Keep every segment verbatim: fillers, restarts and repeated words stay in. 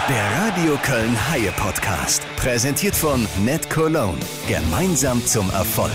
Der Radio Köln Haie Podcast, präsentiert von NetCologne. Gemeinsam zum Erfolg.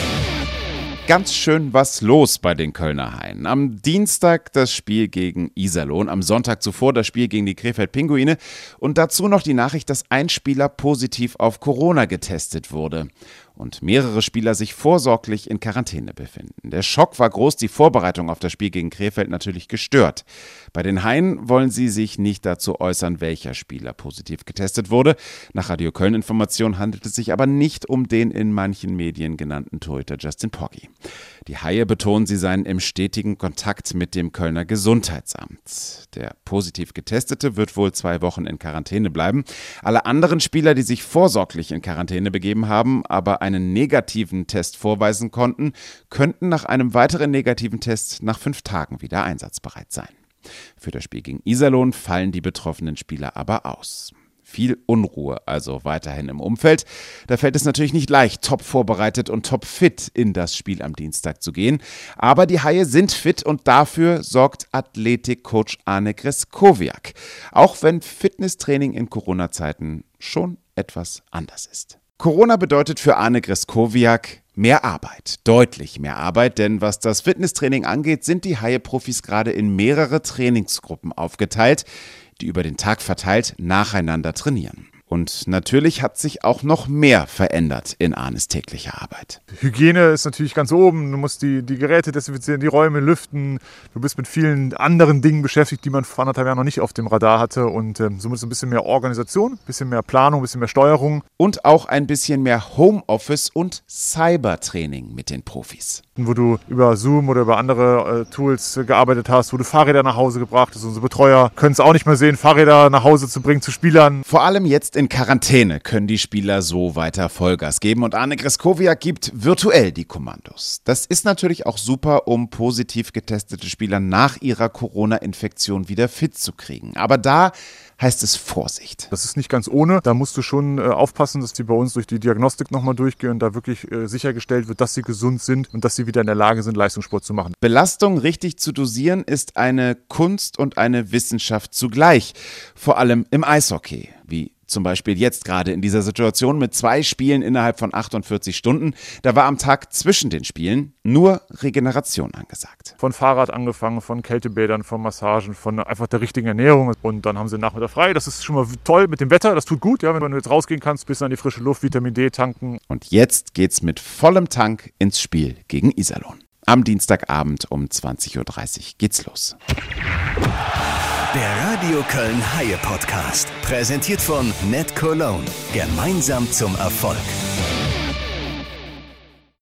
Ganz schön was los bei den Kölner Haien. Am Dienstag das Spiel gegen Iserlohn, am Sonntag zuvor das Spiel gegen die Krefeld-Pinguine und dazu noch die Nachricht, dass ein Spieler positiv auf Corona getestet wurde und mehrere Spieler sich vorsorglich in Quarantäne befinden. Der Schock war groß, die Vorbereitung auf das Spiel gegen Krefeld natürlich gestört. Bei den Haien wollen sie sich nicht dazu äußern, welcher Spieler positiv getestet wurde. Nach Radio Köln Information handelt es sich aber nicht um den in manchen Medien genannten Torhüter Justin Poggi. Die Haie betonen, sie seien im stetigen Kontakt mit dem Kölner Gesundheitsamt. Der positiv Getestete wird wohl zwei Wochen in Quarantäne bleiben. Alle anderen Spieler, die sich vorsorglich in Quarantäne begeben haben, aber einen negativen Test vorweisen konnten, könnten nach einem weiteren negativen Test nach fünf Tagen wieder einsatzbereit sein. Für das Spiel gegen Iserlohn fallen die betroffenen Spieler aber aus. Viel Unruhe also weiterhin im Umfeld. Da fällt es natürlich nicht leicht, top vorbereitet und top fit in das Spiel am Dienstag zu gehen. Aber die Haie sind fit und dafür sorgt Athletikcoach Arne Greskowiak. Auch wenn Fitnesstraining in Corona-Zeiten schon etwas anders ist. Corona bedeutet für Arne Greskowiak mehr Arbeit, deutlich mehr Arbeit, denn was das Fitnesstraining angeht, sind die Haie-Profis gerade in mehrere Trainingsgruppen aufgeteilt, die über den Tag verteilt nacheinander trainieren. Und natürlich hat sich auch noch mehr verändert in Arnes täglicher Arbeit. Hygiene ist natürlich ganz oben. Du musst die, die Geräte desinfizieren, die Räume lüften. Du bist mit vielen anderen Dingen beschäftigt, die man vor anderthalb Jahren noch nicht auf dem Radar hatte. Und ähm, somit ist ein bisschen mehr Organisation, ein bisschen mehr Planung, ein bisschen mehr Steuerung. Und auch ein bisschen mehr Homeoffice und Cybertraining mit den Profis. Wo du über Zoom oder über andere äh, Tools äh, gearbeitet hast, wo du Fahrräder nach Hause gebracht hast. Unsere Betreuer können es auch nicht mehr sehen, Fahrräder nach Hause zu bringen zu Spielern. Vor allem jetzt in Quarantäne können die Spieler so weiter Vollgas geben und Arne Greskowiak gibt virtuell die Kommandos. Das ist natürlich auch super, um positiv getestete Spieler nach ihrer Corona-Infektion wieder fit zu kriegen. Aber da heißt es Vorsicht. Das ist nicht ganz ohne. Da musst du schon äh, aufpassen, dass die bei uns durch die Diagnostik nochmal durchgehen und da wirklich äh, sichergestellt wird, dass sie gesund sind und dass sie wieder in der Lage sind, Leistungssport zu machen. Belastung richtig zu dosieren ist eine Kunst und eine Wissenschaft zugleich. Vor allem im Eishockey, wie zum Beispiel jetzt gerade in dieser Situation mit zwei Spielen innerhalb von achtundvierzig Stunden. Da war am Tag zwischen den Spielen nur Regeneration angesagt. Von Fahrrad angefangen, von Kältebädern, von Massagen, von einfach der richtigen Ernährung. Und dann haben sie Nachmittag frei. Das ist schon mal toll mit dem Wetter. Das tut gut, ja, wenn du jetzt rausgehen kannst, bisschen an die frische Luft, Vitamin D tanken. Und jetzt geht's mit vollem Tank ins Spiel gegen Iserlohn. Am Dienstagabend um zwanzig Uhr dreißig geht's los. Der Radio Köln Haie Podcast, präsentiert von NetCologne. Gemeinsam zum Erfolg.